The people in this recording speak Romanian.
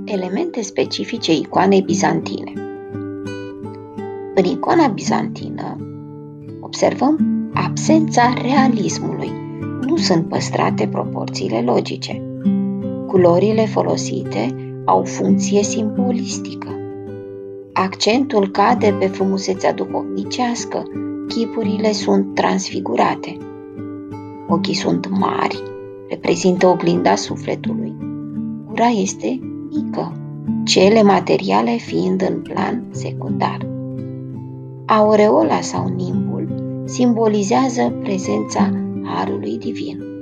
Elemente specifice icoanei bizantine. În icoana bizantină observăm absența realismului. Nu sunt păstrate proporțiile logice. Culorile folosite au funcție simbolistică. Accentul cade pe frumusețea duhovnicească, chipurile sunt transfigurate. Ochii sunt mari, reprezintă oglinda sufletului. Gura este mică, cele materiale fiind în plan secundar. Aureola sau nimbul simbolizează prezența Harului Divin.